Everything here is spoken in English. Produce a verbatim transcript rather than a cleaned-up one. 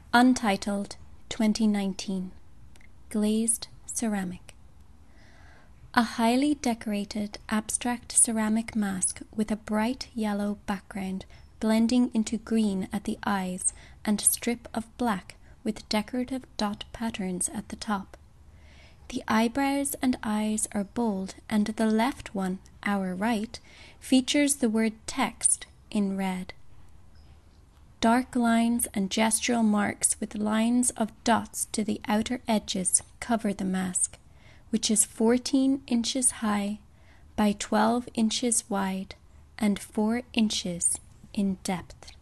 Untitled, twenty nineteen. Glazed ceramic. A highly decorated abstract ceramic mask with a bright yellow background blending into green at the eyes and a strip of black with decorative dot patterns at the top. The eyebrows and eyes are bold, and the left one, our right, features the word text in red. Dark lines and gestural marks with lines of dots to the outer edges cover the mask, which is fourteen inches high by twelve inches wide and four inches in depth.